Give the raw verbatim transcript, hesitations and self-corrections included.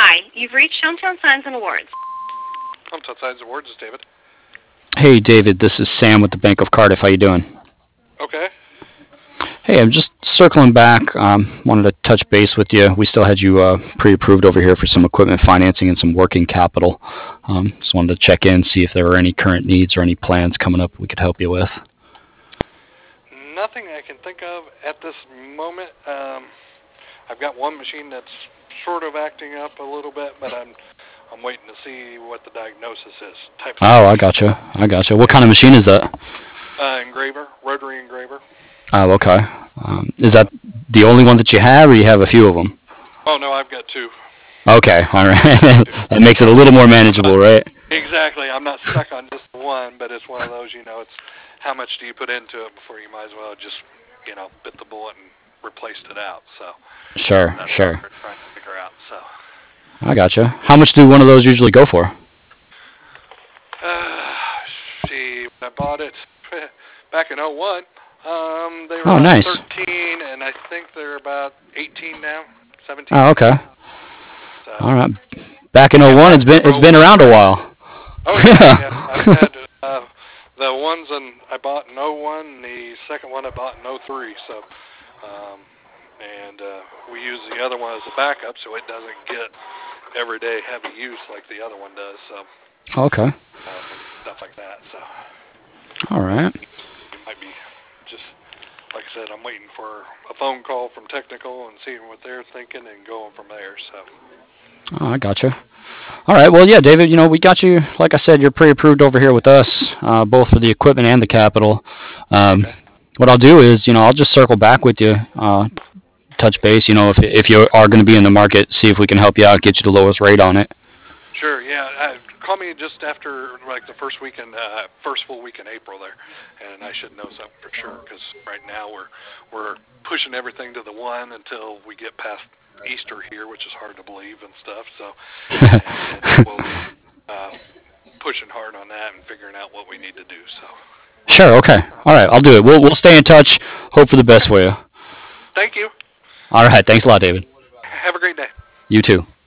Hi, you've reached Hometown Signs and Awards. Hometown Signs and Awards is David. Hey, David, this is Sam with the Bank of Cardiff. How you doing? Okay. Hey, I'm just circling back. Um, wanted to touch base with you. We still had you uh, pre-approved over here for some equipment financing and some working capital. Um, just wanted to check in, see if there were any current needs or any plans coming up we could help you with. Nothing I can think of at this moment. Um, I've got one machine that's sort of acting up a little bit, but I'm I'm waiting to see what the diagnosis is. Type of Oh, I gotcha. I gotcha. What kind of machine is that? uh, engraver, rotary engraver. Oh, okay. Um, is that the only one that you have, or you have a few of them? Oh no, I've got two. Okay, all right. That makes it a little more manageable, right? Exactly. I'm not stuck on just the one, but it's one of those, you know, it's how much do you put into it before you might as well just, you know, bit the bullet and replaced it out. So Sure, that's sure. what we're trying to figure out. So I gotcha. How much do one of those usually go for? uh, see, I bought it back in oh one. Um, they were Oh, about nice. thirteen, and I think they're about eighteen now, seventeen. Oh, okay. So, All right. Back in oh one, it's been it's been around a while. oh yeah, yeah. I've had uh, the ones in, I bought in oh one, and the second one I bought in oh three. So, um, and uh, we use the other one as a backup, so it doesn't get everyday heavy use like the other one does. So, Okay. um, stuff like that. So, All right. it might be just like I said. I'm waiting for a phone call from technical and seeing what they're thinking and going from there. So. Oh, I gotcha. All right. Well, yeah, David, you know, we got you, like I said, you're pre-approved over here with us, uh, both for the equipment and the capital. Um, Okay. what I'll do is, you know, I'll just circle back with you, uh, touch base, you know, if, if you are going to be in the market, see if we can help you out, get you the lowest rate on it. Sure, yeah. Uh, call me just after, like, the first week in, uh, first full week in April there, and I should know something for sure, because right now we're we're pushing everything to the one until we get past Easter here, which is hard to believe and stuff, so and, and we'll be uh, pushing hard on that and figuring out what we need to do, so. Sure, okay. All right, I'll do it. We'll, we'll stay in touch. Hope for the best for you. Thank you. All right, thanks a lot, David. Have a great day. You too.